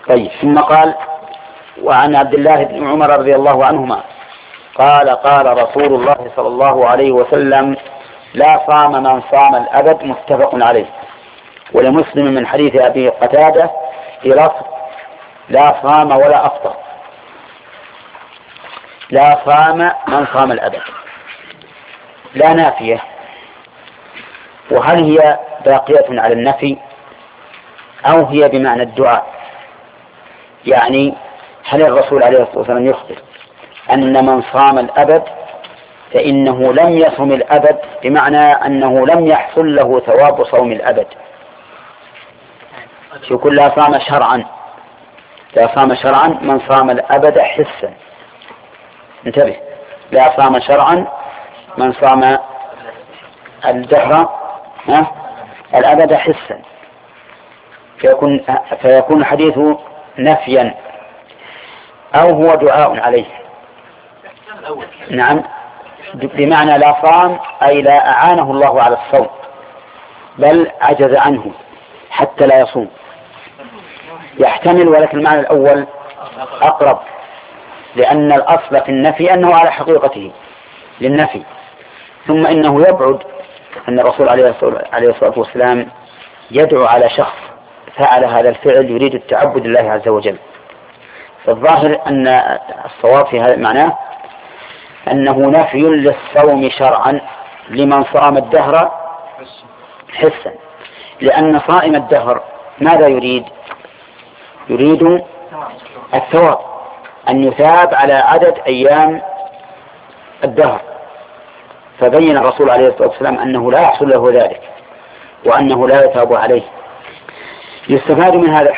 طيب. ثم قال: وعن عبد الله بن عمر رضي الله عنهما قال: قال رسول الله صلى الله عليه وسلم: لا صام من صام الأبد. متفق عليه. ولمسلم من حديث أبي قتادة في لفظ: لا صام ولا أفطر. لا صام من صام الأبد، لا نافية. وهل هي باقية على النفي أو هي بمعنى الدعاء؟ يعني هل الرسول عليه الصلاة والسلام يخبر أن من صام الأبد فإنه لم يصم الأبد، بمعنى أنه لم يحصل له ثواب صوم الأبد؟ يقول: لا صام شرعا. لا صام شرعا من صام الأبد حسا. انتبه: لا صام شرعا من صام الدهر الأبد حسا، فيكون الحديث نفيا أو هو دعاء عليه. نعم، بمعنى لا صام أي لا أعانه الله على الصوم، بل عجز عنه حتى لا يصوم. يحتمل، ولكن المعنى الأول أقرب، لأن الأصل في النفي أنه على حقيقته للنفي. ثم إنه يبعد أن الرسول عليه الصلاة والسلام يدعو على شخص فعل هذا الفعل يريد التعبد لله عز وجل. فالظاهر أن الصواب في هذا معناه أنه نفي للصوم شرعا لمن صام الدهر حسا، لأن صائم الدهر ماذا يريد؟ يريد الثواب، أن يثاب على عدد أيام الدهر. فبين الرسول عليه الصلاة والسلام أنه لا يحصل له ذلك وأنه لا يثاب عليه. يستفاد من هذا